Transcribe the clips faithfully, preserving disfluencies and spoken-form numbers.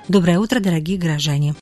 Доброе утро, дорогие горожане!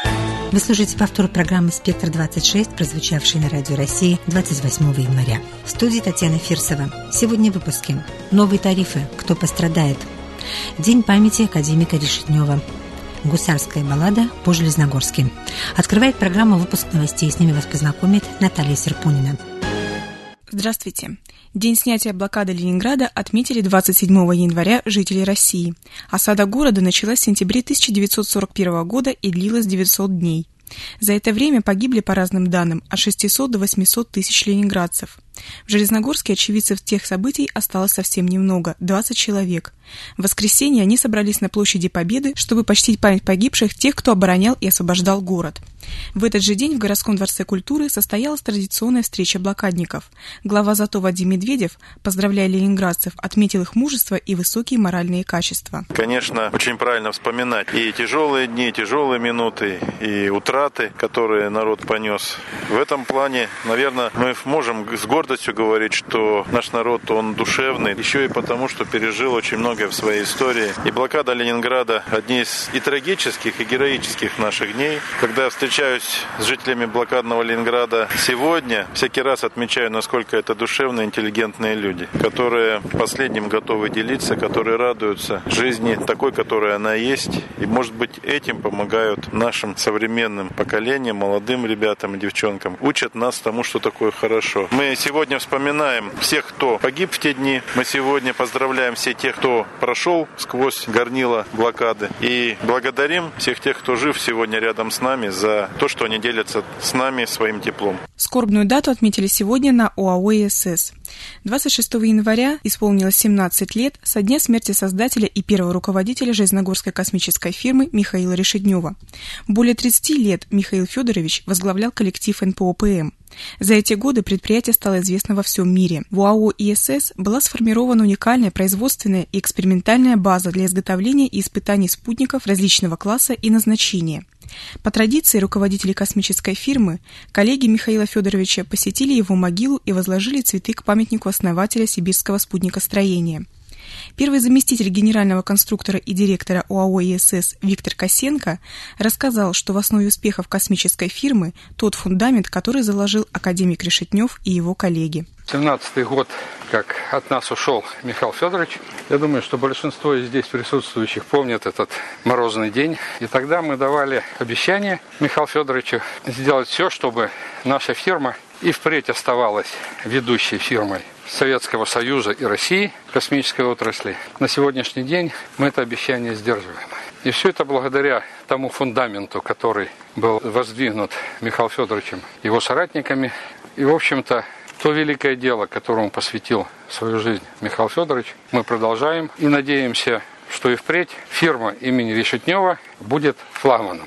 Вы слушаете повтор программы «Спектр-двадцать шесть», прозвучавшей на Радио России двадцать восьмого января. В студии Татьяна Фирсова. Сегодня в выпуске. Новые тарифы. Кто пострадает? День памяти академика Решетнева. Гусарская баллада по-железногорски. Открывает программу выпуск новостей. С ними вас познакомит Наталья Серпунина. Здравствуйте. День снятия блокады Ленинграда отметили двадцать седьмого января жители России. Осада города началась в сентябре тысяча девятьсот сорок первого года и длилась девятьсот дней. За это время погибли, по разным данным, от шестисот до восьмисот тысяч ленинградцев. В Железногорске очевидцев тех событий осталось совсем немного – двадцать человек. В воскресенье они собрались на площади Победы, чтобы почтить память погибших тех, кто оборонял и освобождал город. В этот же день в городском дворце культуры состоялась традиционная встреча блокадников. Глава ЗАТО Вадим Медведев, поздравляя ленинградцев, отметил их мужество и высокие моральные качества. Конечно, очень правильно вспоминать и тяжелые дни, и тяжелые минуты, и утраты, которые народ понес. В этом плане, наверное, мы можем с гордостью говорить, что наш народ, он душевный, еще и потому, что пережил очень многое в своей истории. И блокада Ленинграда – одни из и трагических, и героических наших дней. Когда я встречаюсь с жителями блокадного Ленинграда сегодня, всякий раз отмечаю, насколько это душевные, интеллигентные люди, которые последним готовы делиться, которые радуются жизни такой, которая она есть. И, может быть, этим помогают нашим современным поколениям, молодым ребятам и девчонкам. Учат нас тому, что такое хорошо. Мы сегодня вспоминаем всех, кто погиб в те дни. Мы сегодня поздравляем всех тех, кто прошел сквозь горнило блокады. И благодарим всех тех, кто жив сегодня рядом с нами, за то, что они делятся с нами своим теплом. Скорбную дату отметили сегодня на ОАО ИСС. двадцать шестого января исполнилось семнадцать лет со дня смерти создателя и первого руководителя Железногорской космической фирмы Михаила Решетнева. Более тридцати лет Михаил Федорович возглавлял коллектив эн пэ о пэ эм. За эти годы предприятие стало известно во всем мире. В ОАО ИСС была сформирована уникальная производственная и экспериментальная база для изготовления и испытаний спутников различного класса и назначения. По традиции руководители космической фирмы, коллеги Михаила Федоровича посетили его могилу и возложили цветы к памятнику основателя сибирского спутникостроения. Первый заместитель генерального конструктора и директора ОАО ИСС Виктор Косенко рассказал, что в основе успехов космической фирмы тот фундамент, который заложил академик Решетнев и его коллеги. семнадцатый год, как от нас ушел Михаил Федорович. Я думаю, что большинство из здесь присутствующих помнят этот морозный день. И тогда мы давали обещание Михаилу Федоровичу сделать все, чтобы наша фирма и впредь оставалась ведущей фирмой Советского Союза и России в космической отрасли. На сегодняшний день мы это обещание сдерживаем. И все это благодаря тому фундаменту, который был воздвигнут Михаилом Федоровичем, его соратниками. И, в общем-то, то великое дело, которому посвятил свою жизнь Михаил Федорович, мы продолжаем и надеемся, что и впредь фирма имени Решетнева будет флагманом.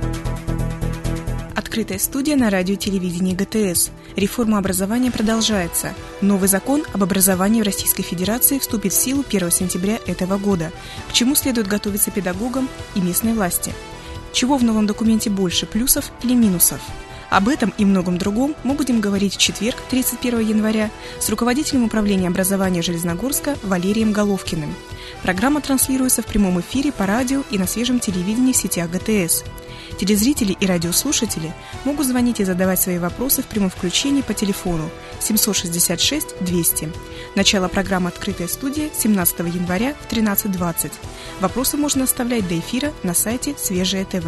Открытая студия на радио-телевидении гэ тэ эс. Реформа образования продолжается. Новый закон об образовании в Российской Федерации вступит в силу первого сентября этого года. К чему следует готовиться педагогам и местной власти? Чего в новом документе больше, плюсов или минусов? Об этом и многом другом мы будем говорить в четверг, тридцать первого января, с руководителем управления образования Железногорска Валерием Головкиным. Программа транслируется в прямом эфире по радио и на свежем телевидении в сетях гэ тэ эс. Телезрители и радиослушатели могут звонить и задавать свои вопросы в прямом включении по телефону семь шесть шесть двести. Начало программы «Открытая студия» семнадцатого января в тринадцать двадцать. Вопросы можно оставлять до эфира на сайте Свежее ТВ.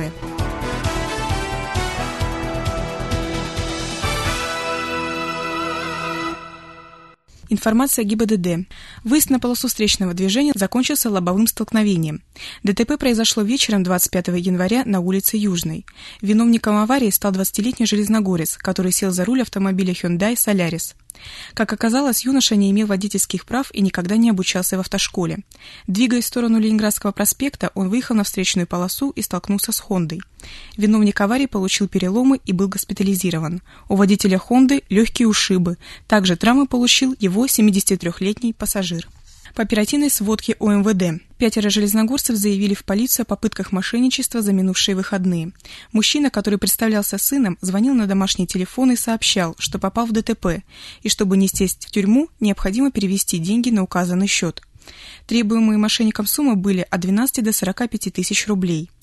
Информация ГИБДД. Выезд на полосу встречного движения закончился лобовым столкновением. ДТП произошло вечером двадцать пятого января на улице Южной. Виновником аварии стал двадцатилетний железногорец, который сел за руль автомобиля Hyundai Solaris. Как оказалось, юноша не имел водительских прав и никогда не обучался в автошколе. Двигаясь в сторону Ленинградского проспекта, он выехал на встречную полосу и столкнулся с Хондой. Виновник аварии получил переломы и был госпитализирован. У водителя Хонды легкие ушибы. Также травмы получил его семидесятитрёхлетний пассажир. По оперативной сводке о эм вэ дэ пятеро железногорцев заявили в полицию о попытках мошенничества за минувшие выходные. Мужчина, который представлялся сыном, звонил на домашний телефон и сообщал, что попал в дэ тэ пэ, и чтобы не сесть в тюрьму, необходимо перевести деньги на указанный счет. Требуемые мошенникам суммы были от двенадцати до сорока пяти тысяч рублей.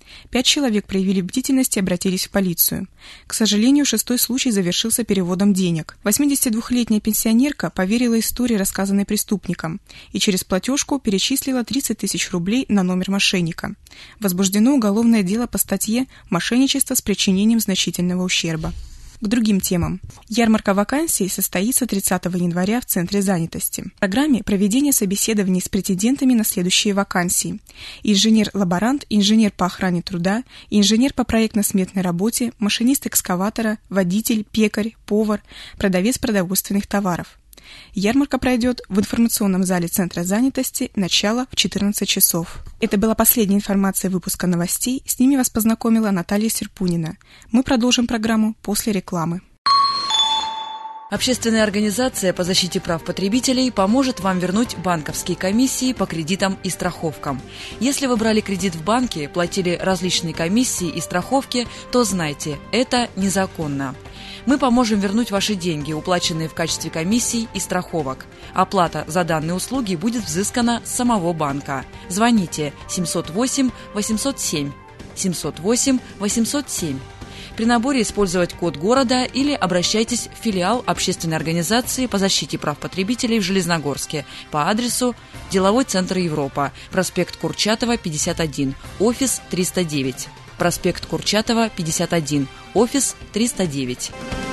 Пять человек проявили бдительность и обратились в полицию. К сожалению, шестой случай завершился переводом денег. восьмидесятидвухлетняя пенсионерка поверила истории, рассказанной преступником, и через платежку перечислила тридцать тысяч рублей на номер мошенника. Возбуждено уголовное дело по статье «Мошенничество с причинением значительного ущерба». К другим темам. Ярмарка вакансий состоится тридцатого января в Центре занятости. В программе проведение собеседований с претендентами на следующие вакансии: инженер-лаборант, инженер по охране труда, инженер по проектно-сметной работе, машинист экскаватора, водитель, пекарь, повар, продавец продовольственных товаров. Ярмарка пройдет в информационном зале Центра занятости, начало в четырнадцать часов. Это была последняя информация выпуска новостей. С ними вас познакомила Наталья Серпунина. Мы продолжим программу после рекламы. Общественная организация по защите прав потребителей поможет вам вернуть банковские комиссии по кредитам и страховкам. Если вы брали кредит в банке, платили различные комиссии и страховки, то знайте, это незаконно. Мы поможем вернуть ваши деньги, уплаченные в качестве комиссий и страховок. Оплата за данные услуги будет взыскана с самого банка. Звоните семьсот восемь восемьсот семь семьсот восемь восемьсот семь. При наборе использовать код города или обращайтесь в филиал общественной организации по защите прав потребителей в Железногорске по адресу Деловой центр Европа, проспект Курчатова, пятьдесят один, офис триста девять. Проспект Курчатова, пятьдесят один, офис триста девять.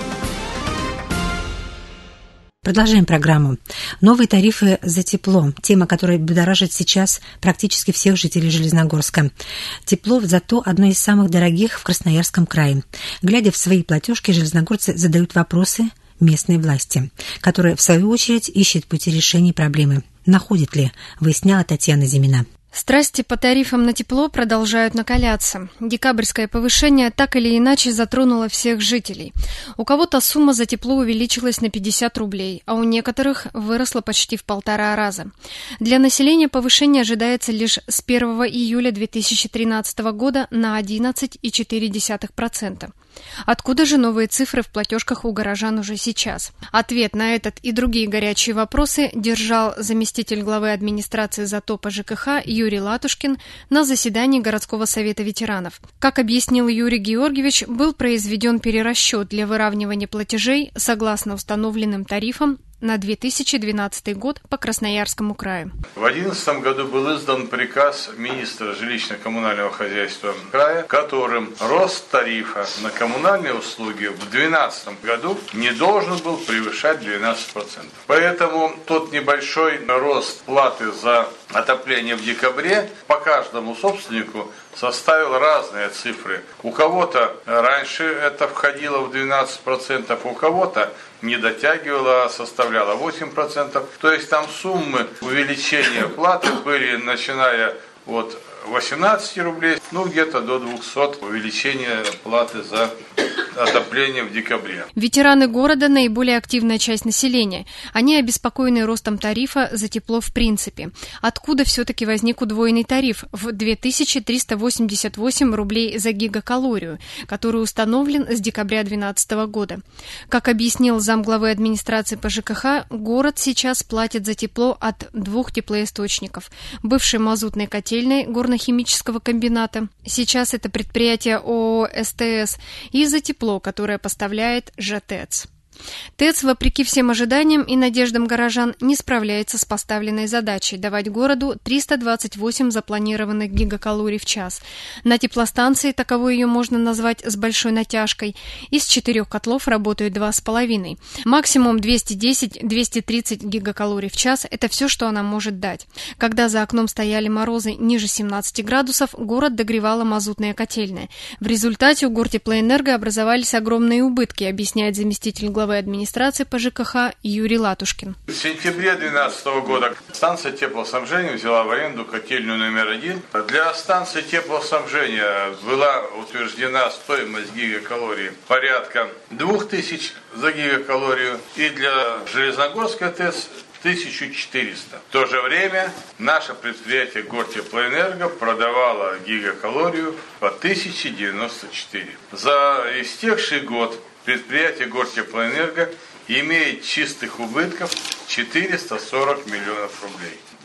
Продолжаем программу. Новые тарифы за тепло. Тема, которая будоражит сейчас практически всех жителей Железногорска. Тепло зато одно из самых дорогих в Красноярском крае. Глядя в свои платежки, железногорцы задают вопросы местной власти, которая, в свою очередь, ищет пути решения проблемы. Находит ли, выясняла Татьяна Зимина. Страсти по тарифам на тепло продолжают накаляться. Декабрьское повышение так или иначе затронуло всех жителей. У кого-то сумма за тепло увеличилась на пятьдесят рублей, а у некоторых выросла почти в полтора раза. Для населения повышение ожидается лишь с первого июля две тысячи тринадцатого года на одиннадцать целых четыре десятых процента. Откуда же новые цифры в платежках у горожан уже сейчас? Ответ на этот и другие горячие вопросы держал заместитель главы администрации Затопа ЖКХ Юрий Латушкин на заседании городского совета ветеранов. Как объяснил Юрий Георгиевич, был произведен перерасчет для выравнивания платежей согласно установленным тарифам на две тысячи двенадцатый год по Красноярскому краю. В две тысячи одиннадцатом году был издан приказ министра жилищно-коммунального хозяйства края, которым рост тарифа на коммунальные услуги в две тысячи двенадцатом году не должен был превышать двенадцать процентов. Поэтому тот небольшой рост платы за отопление в декабре по каждому собственнику составил разные цифры. У кого-то раньше это входило в двенадцать процентов, у кого-то не дотягивало, а составляло восемь процентов. То есть там суммы увеличения платы были, начиная от восемнадцати рублей, ну где-то до двухсот увеличения платы за отопление в декабре. Ветераны города – наиболее активная часть населения. Они обеспокоены ростом тарифа за тепло в принципе. Откуда все-таки возник удвоенный тариф в две тысячи триста восемьдесят восемь рублей за гигакалорию, который установлен с декабря две тысячи двенадцатого года? Как объяснил замглавы администрации по ЖКХ, город сейчас платит за тепло от двух теплоисточников. Бывшей мазутной котельной горно-химического комбината, сейчас это предприятие ООО СТС, и за тепло, которое поставляет ЖТЭЦ. ТЭЦ, вопреки всем ожиданиям и надеждам горожан, не справляется с поставленной задачей давать городу триста двадцать восемь запланированных гигакалорий в час. На теплостанции, таковой ее можно назвать с большой натяжкой, из четырех котлов работают два с половиной. Максимум двести десять - двести тридцать гигакалорий в час – это все, что она может дать. Когда за окном стояли морозы ниже семнадцати градусов, город догревала мазутная котельная. В результате у Гортеплоэнерго образовались огромные убытки, объясняет заместитель главы администрации по ЖКХ Юрий Латушкин. В сентябре две тысячи двенадцатого года станция теплоснабжения взяла в аренду котельную номер один. Для станции теплоснабжения была утверждена стоимость гигакалорий порядка двух тысяч за гигакалорию, и для Железногорской ТЭЦ тысячу четыреста. В то же время наше предприятие Гортеплоэнерго продавало гигакалорию по тысяче девяносто четыре. За истекший год предприятие Гортеплоэнерго имеет чистых убытков четыреста сорок миллионов рублей.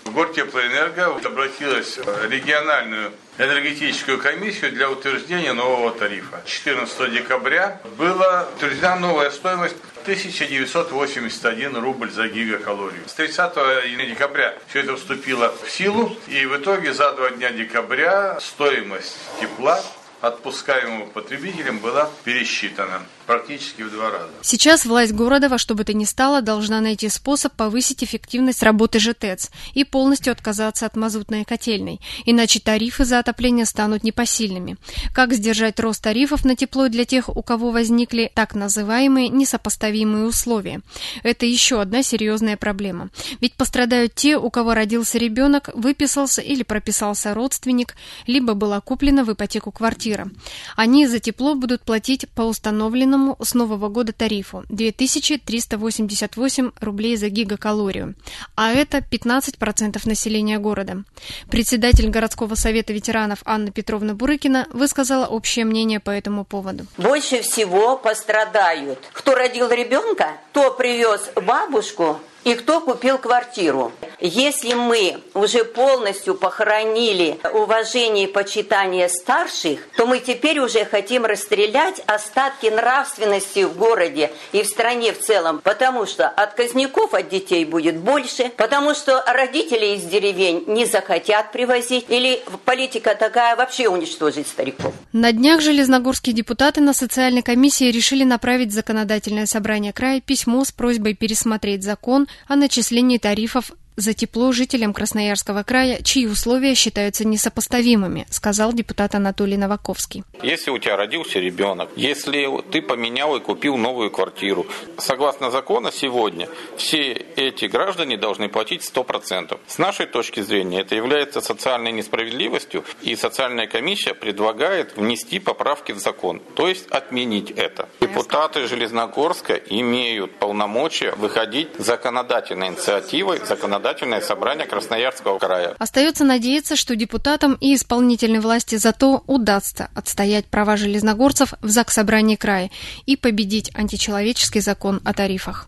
Гортеплоэнерго обратилась в региональную энергетическую комиссию для утверждения нового тарифа. четырнадцатого декабря была утверждена новая стоимость тысяча девятьсот восемьдесят один рубль за гигакалорию. С тридцатого декабря все это вступило в силу, и в итоге за два дня декабря стоимость тепла, отпускаемого потребителям, была пересчитана практически в два раза. Сейчас власть города во что бы то ни стало должна найти способ повысить эффективность работы ЖТЭЦ и полностью отказаться от мазутной котельной, иначе тарифы за отопление станут непосильными. Как сдержать рост тарифов на тепло для тех, у кого возникли так называемые несопоставимые условия? Это еще одна серьезная проблема. Ведь пострадают те, у кого родился ребенок, выписался или прописался родственник, либо была куплена в ипотеку квартира. Они за тепло будут платить по установленному с нового года тарифу две тысячи триста восемьдесят восемь рублей за гигакалорию, а это пятнадцать процентов населения города. Председатель городского совета ветеранов Анна Петровна Бурыкина высказала общее мнение по этому поводу. Больше всего пострадают, кто родил ребенка, кто привез бабушку и кто купил квартиру. Если мы уже полностью похоронили уважение и почитание старших, то мы теперь уже хотим расстрелять остатки нравственности в городе и в стране в целом, потому что отказников от детей будет больше, потому что родители из деревень не захотят привозить, или политика такая вообще уничтожить стариков. На днях железногорские депутаты на социальной комиссии решили направить в законодательное собрание края письмо с просьбой пересмотреть закон о начислении тарифов за тепло жителям Красноярского края, чьи условия считаются несопоставимыми, сказал депутат Анатолий Новаковский. Если у тебя родился ребенок, если ты поменял и купил новую квартиру, согласно закону сегодня все эти граждане должны платить сто процентов. С нашей точки зрения это является социальной несправедливостью, и социальная комиссия предлагает внести поправки в закон, то есть отменить это. Депутаты Железногорска имеют полномочия выходить с законодательной инициативой, законодательной Законодательное собрание Красноярского края. Остается надеяться, что депутатам и исполнительной власти зато удастся отстоять права железногорцев в Заксобрании края и победить античеловеческий закон о тарифах.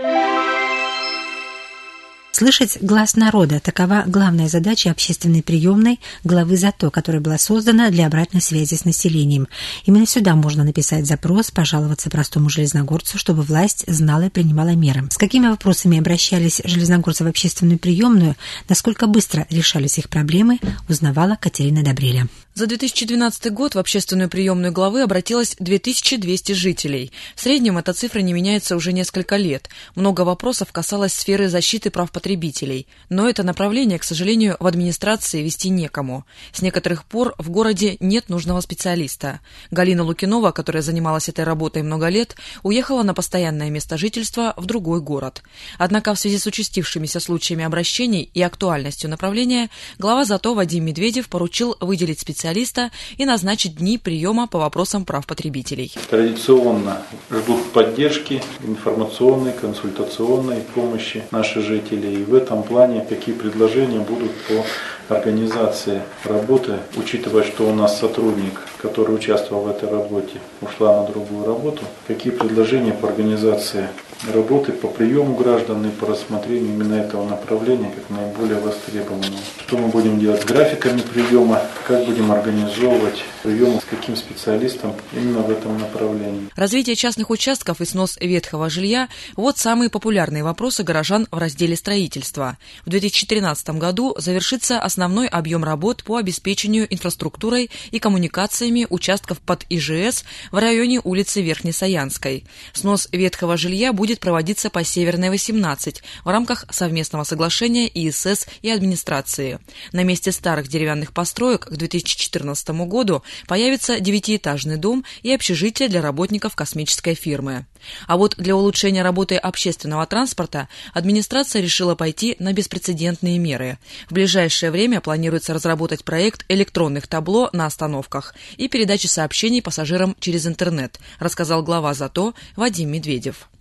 Слышать глаз народа – такова главная задача общественной приемной главы ЗАТО, которая была создана для обратной связи с населением. Именно сюда можно написать запрос, пожаловаться простому железногорцу, чтобы власть знала и принимала меры. С какими вопросами обращались железногорцы в общественную приемную, насколько быстро решались их проблемы, узнавала Катерина Добреля. За две тысячи двенадцатый год в общественную приемную главы обратилось две тысячи двести жителей. В среднем эта цифра не меняется уже несколько лет. Много вопросов касалось сферы защиты прав потребителей. Но это направление, к сожалению, в администрации вести некому. С некоторых пор в городе нет нужного специалиста. Галина Лукинова, которая занималась этой работой много лет, уехала на постоянное место жительства в другой город. Однако в связи с участившимися случаями обращений и актуальностью направления, глава ЗАТО Вадим Медведев поручил выделить специалиста и назначить дни приема по вопросам прав потребителей. Традиционно ждут поддержки, информационной, консультационной помощи наши жители. И в этом плане какие предложения будут по организации работы, учитывая, что у нас сотрудник, который участвовал в этой работе, ушла на другую работу, какие предложения по организации работы, по приему граждан и по рассмотрению именно этого направления как наиболее востребованного. Что мы будем делать с графиками приема, как будем организовывать прием, с каким специалистом именно в этом направлении. Развитие частных участков и снос ветхого жилья – вот самые популярные вопросы горожан в разделе строительства. В две тысячи тринадцатом году завершится основной объем работ по обеспечению инфраструктурой и коммуникациями участков под ИЖС в районе улицы Верхнесаянской. Снос ветхого жилья будет проводиться по Северной, восемнадцать в рамках совместного соглашения ИСС и администрации. На месте старых деревянных построек к две тысячи четырнадцатому году появится девятиэтажный дом и общежитие для работников космической фирмы. А вот для улучшения работы общественного транспорта администрация решила пойти на беспрецедентные меры. В ближайшее время планируется разработать проект электронных табло на остановках и передачи сообщений пассажирам через интернет, рассказал глава ЗАТО Вадим Медведев.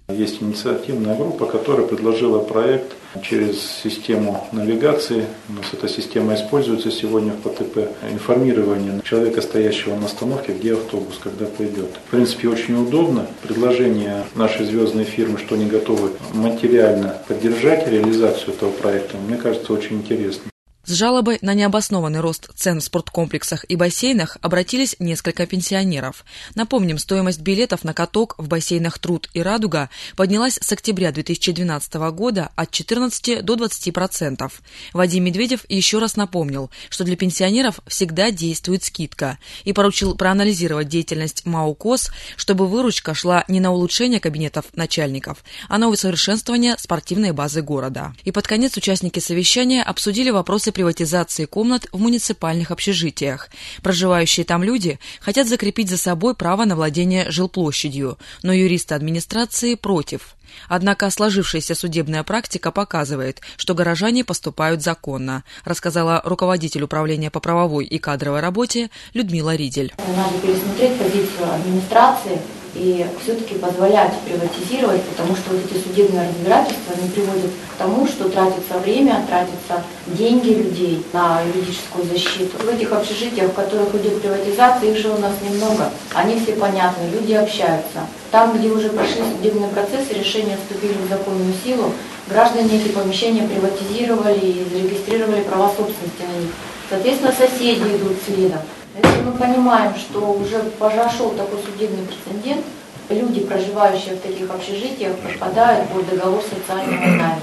Есть инициативная группа, которая предложила проект через систему навигации. У нас эта система используется сегодня в ПТП. Информирование человека, стоящего на остановке, где автобус, когда пойдет. В принципе, очень удобно. Предложение нашей звездной фирмы, что они готовы материально поддержать реализацию этого проекта, мне кажется, очень интересно. С жалобой на необоснованный рост цен в спорткомплексах и бассейнах обратились несколько пенсионеров. Напомним, стоимость билетов на каток в бассейнах «Труд» и «Радуга» поднялась с октября две тысячи двенадцатого года от четырнадцати до двадцати процентов. Вадим Медведев еще раз напомнил, что для пенсионеров всегда действует скидка, и поручил проанализировать деятельность МАУ КОС, чтобы выручка шла не на улучшение кабинетов начальников, а на усовершенствование спортивной базы города. И под конец участники совещания обсудили вопросы приватизации комнат в муниципальных общежитиях. Проживающие там люди хотят закрепить за собой право на владение жилплощадью, но юристы администрации против. Однако сложившаяся судебная практика показывает, что горожане поступают законно, рассказала руководитель управления по правовой и кадровой работе Людмила Ридель. Надо пересмотреть позицию администрации и все-таки позволять приватизировать, потому что вот эти судебные разбирательства они приводят к тому, что тратится время, тратятся деньги людей на юридическую защиту. В этих общежитиях, в которых идет приватизация, их же у нас немного. Они все понятны, люди общаются. Там, где уже прошли судебные процессы, решения вступили в законную силу, граждане эти помещения приватизировали и зарегистрировали права собственности на них. Соответственно, соседи идут следом. Если мы понимаем, что уже прошел такой судебный прецедент, люди, проживающие в таких общежитиях, попадают под договор социального найма.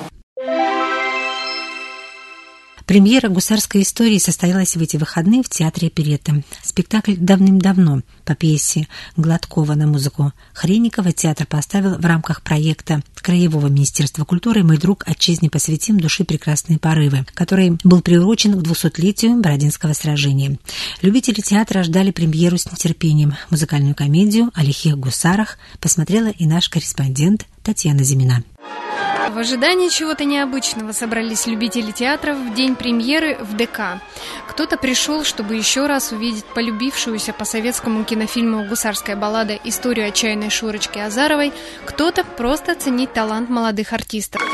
Премьера гусарской истории состоялась в эти выходные в Театре оперетты. Спектакль давным-давно по пьесе Гладкова на музыку Хренникова театр поставил в рамках проекта Краевого министерства культуры «Мой друг, отчизне посвятим души прекрасные порывы», который был приурочен к двухсотлетию Бородинского сражения. Любители театра ждали премьеру с нетерпением. Музыкальную комедию о лихих гусарах посмотрела и наш корреспондент Татьяна Зимина. В ожидании чего-то необычного собрались любители театра в день премьеры в ДК. Кто-то пришел, чтобы еще раз увидеть полюбившуюся по советскому кинофильму «Гусарская баллада» историю отчаянной Шурочки Азаровой, кто-то просто оценить талант молодых артистов.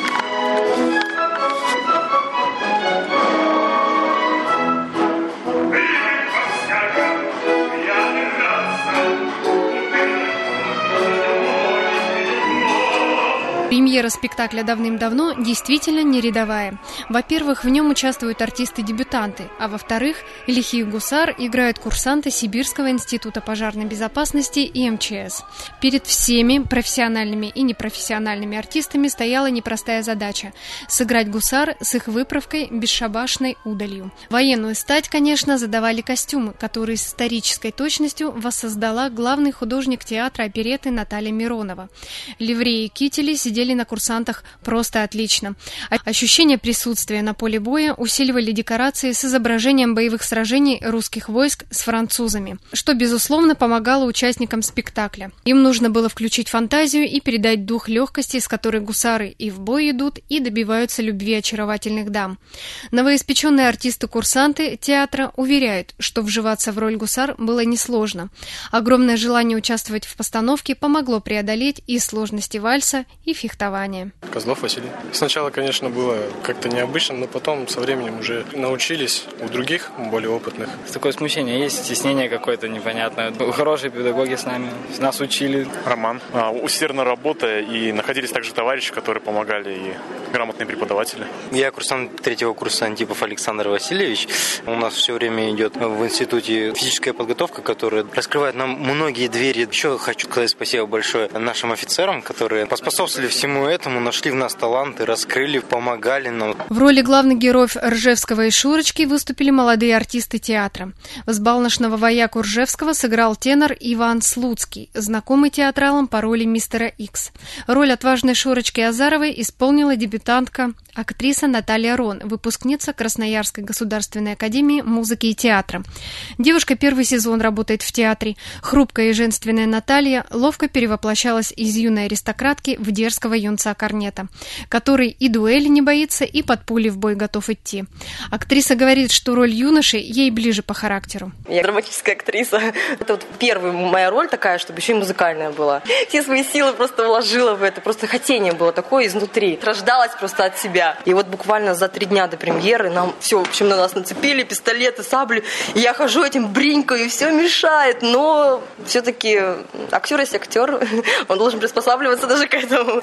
Премьера спектакля давным-давно действительно не рядовая. Во-первых, в нем участвуют артисты-дебютанты, а во-вторых, лихих гусар играют курсанты Сибирского института пожарной безопасности и эм че эс. Перед всеми профессиональными и непрофессиональными артистами стояла непростая задача – сыграть гусар с их выправкой бесшабашной удалью. Военную стать, конечно, задавали костюмы, которые с исторической точностью воссоздала главный художник театра оперетты Наталья Миронова. Ливреи и кители сидели на курсантах просто отлично. Ощущение присутствия на поле боя усиливали декорации с изображением боевых сражений русских войск с французами, что, безусловно, помогало участникам спектакля. Им нужно было включить фантазию и передать дух легкости, с которой гусары и в бой идут, и добиваются любви очаровательных дам. Новоиспеченные артисты-курсанты театра уверяют, что вживаться в роль гусар было несложно. Огромное желание участвовать в постановке помогло преодолеть и сложности вальса, и фехтования. Козлов Василий. Сначала, конечно, было как-то необычно, но потом со временем уже научились у других, более опытных. Такое смущение есть, стеснение какое-то непонятное. Хорошие педагоги с нами, нас учили. Роман. А, усердно работая, и находились также товарищи, которые помогали, и грамотные преподаватели. Я курсант третьего курса Антипов Александр Васильевич. У нас все время идет в институте физическая подготовка, которая раскрывает нам многие двери. Еще хочу сказать спасибо большое нашим офицерам, которые поспособствовали всему этому, нашли в нас таланты, раскрыли, помогали нам. В роли главных героев Ржевского и Шурочки выступили молодые артисты театра. Взбалмошного вояку Ржевского сыграл тенор Иван Слуцкий, знакомый театралам по роли мистера Икс. Роль отважной Шурочки Азаровой исполнила дебютантка, актриса Наталья Рон, выпускница Красноярской государственной академии музыки и театра. Девушка первый сезон работает в театре. Хрупкая и женственная Наталья ловко перевоплощалась из юной аристократки в дерзкого юного юнца Корнета, который и дуэли не боится, и под пули в бой готов идти. Актриса говорит, что роль юноши ей ближе по характеру. Я драматическая актриса. Это вот первая моя роль такая, чтобы еще и музыкальная была. Все свои силы просто вложила в это. Просто хотение было такое изнутри. Рождалась просто от себя. И вот буквально за три дня до премьеры нам все, в общем, на нас нацепили пистолеты, сабли. И я хожу этим бринькаю, и все мешает. Но все-таки актер есть актер. Он должен приспосабливаться даже к этому.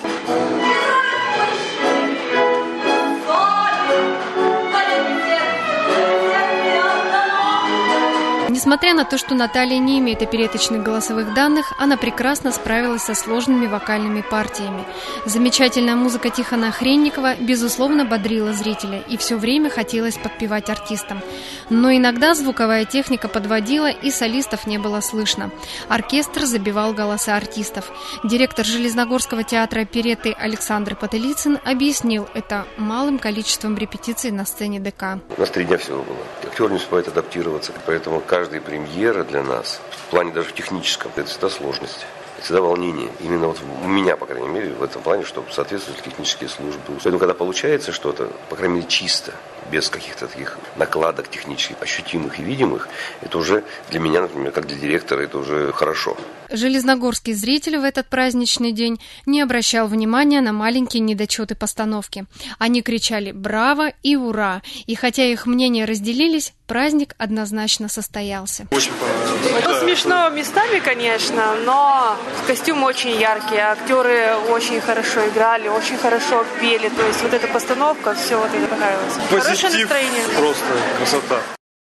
Несмотря на то, что Наталья не имеет опереточных голосовых данных, она прекрасно справилась со сложными вокальными партиями. Замечательная музыка Тихона Охренникова, безусловно, бодрила зрителя, и все время хотелось подпевать артистам. Но иногда звуковая техника подводила, и солистов не было слышно. Оркестр забивал голоса артистов. Директор Железногорского театра оперетты Александр Потылицын объяснил это малым количеством репетиций на сцене ДК. У нас три дня всего было. Актер не успевает адаптироваться, поэтому каждая премьера для нас, в плане даже техническом, это всегда сложность. Всегда волнение. Именно вот у меня, по крайней мере, в этом плане, чтобы соответствовать технические службы. Поэтому, когда получается что-то, по крайней мере, чисто, без каких-то таких накладок технических, ощутимых и видимых, это уже для меня, например, как для директора, это уже хорошо. Железногорский зритель в этот праздничный день не обращал внимания на маленькие недочеты постановки. Они кричали «Браво!» и «Ура!». И хотя их мнения разделились, праздник однозначно состоялся. Очень понравилось. Ну, смешно местами, конечно, но костюмы очень яркие, актеры очень хорошо играли, очень хорошо пели. То есть вот эта постановка, все вот это понравилось. Хорошее настроение. Просто красота.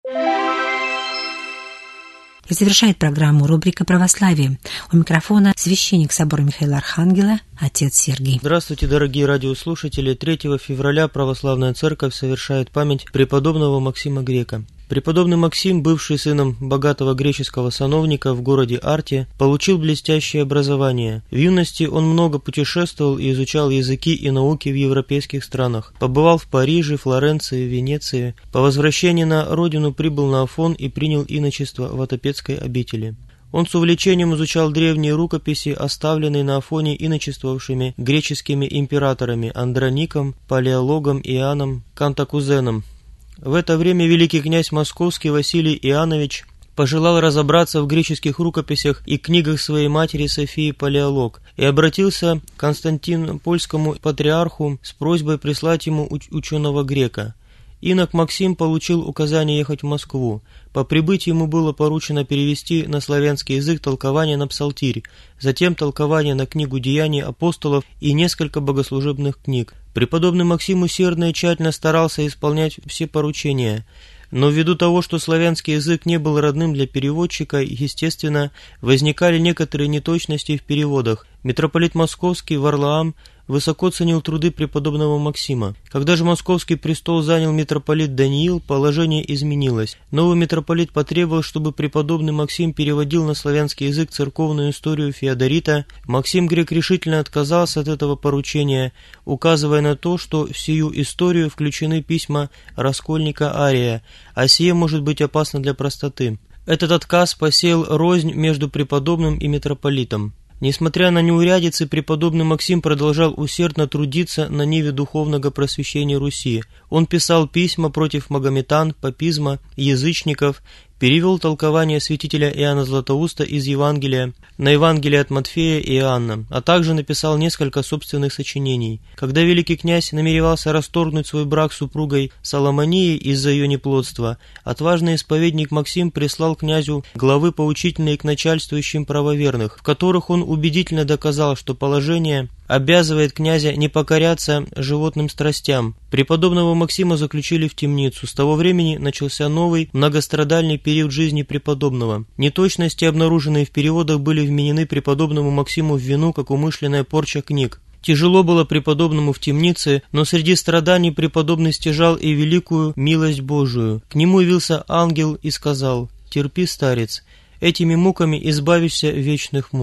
И завершает программу рубрика «Православие». У микрофона священник собора Михаила Архангела, отец Сергий. Здравствуйте, дорогие радиослушатели. третьего февраля Православная Церковь совершает память преподобного Максима Грека. Преподобный Максим, бывший сыном богатого греческого сановника в городе Арте, получил блестящее образование. В юности он много путешествовал и изучал языки и науки в европейских странах. Побывал в Париже, Флоренции, Венеции. По возвращении на родину прибыл на Афон и принял иночество в Отопецкой обители. Он с увлечением изучал древние рукописи, оставленные на Афоне иночествовавшими греческими императорами Андроником, Палеологом, Иоанном Кантакузеном. В это время великий князь московский Василий Иоаннович пожелал разобраться в греческих рукописях и книгах своей матери Софии Палеолог и обратился к Константинопольскому патриарху с просьбой прислать ему уч- ученого грека. Инок Максим получил указание ехать в Москву. По прибытии ему было поручено перевести на славянский язык толкование на псалтирь, затем толкование на книгу «Деяний апостолов» и несколько богослужебных книг. Преподобный Максим усердно и тщательно старался исполнять все поручения, но ввиду того, что славянский язык не был родным для переводчика, естественно, возникали некоторые неточности в переводах. Митрополит Московский Варлаам высоко ценил труды преподобного Максима. Когда же московский престол занял митрополит Даниил, положение изменилось. Новый митрополит потребовал, чтобы преподобный Максим переводил на славянский язык церковную историю Феодорита. Максим Грек решительно отказался от этого поручения, указывая на то, что в сию историю включены письма раскольника Ария, а сие может быть опасно для простоты. Этот отказ посеял рознь между преподобным и митрополитом. Несмотря на неурядицы, преподобный Максим продолжал усердно трудиться на ниве духовного просвещения Руси. Он писал письма против магометан, папизма, язычников, перевел толкование святителя Иоанна Златоуста из Евангелия на Евангелие от Матфея и Иоанна, а также написал несколько собственных сочинений. Когда великий князь намеревался расторгнуть свой брак с супругой Соломонией из-за ее неплодства, отважный исповедник Максим прислал князю главы поучительные к начальствующим правоверных, в которых он убедительно доказал, что положение обязывает князя не покоряться животным страстям. Преподобного Максима заключили в темницу. С того времени начался новый многострадальный период жизни преподобного. Неточности, обнаруженные в переводах, были вменены преподобному Максиму в вину как умышленная порча книг. Тяжело было преподобному в темнице, но среди страданий преподобный стяжал и великую милость Божию. К нему явился ангел и сказал: «Терпи, старец, этими муками избавишься вечных мук».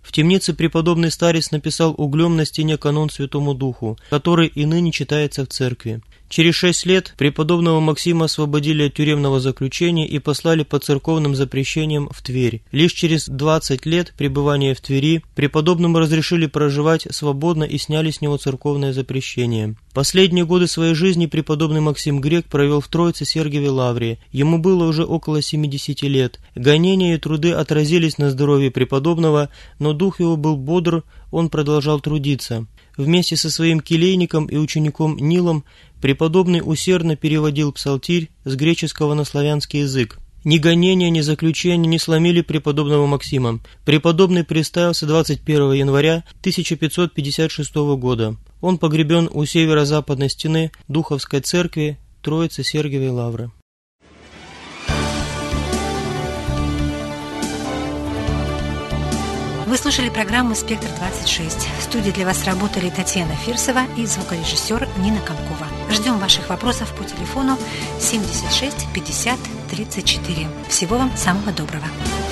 В темнице преподобный старец написал углем на стене канон Святому Духу, который и ныне читается в церкви. Через шесть лет преподобного Максима освободили от тюремного заключения и послали по церковным запрещениям в Тверь. Лишь через двадцать лет пребывания в Твери преподобному разрешили проживать свободно и сняли с него церковное запрещение. Последние годы своей жизни преподобный Максим Грек провел в Троице-Сергиевой Лавре. Ему было уже около семидесяти лет. Гонения и труды отразились на здоровье преподобного, но дух его был бодр, он продолжал трудиться. Вместе со своим келейником и учеником Нилом преподобный усердно переводил псалтирь с греческого на славянский язык. Ни гонения, ни заключения не сломили преподобного Максима. Преподобный приставился двадцать первого января тысяча пятьсот пятьдесят шестого года. Он погребен у северо-западной стены Духовской церкви Троицы-Сергиевой Лавры. Вы слушали программу «Спектр двадцать шесть». В студии для вас работали Татьяна Фирсова и звукорежиссер Нина Комкова. Ждем ваших вопросов по телефону семьдесят шесть пятьдесят тридцать четыре. Всего вам самого доброго.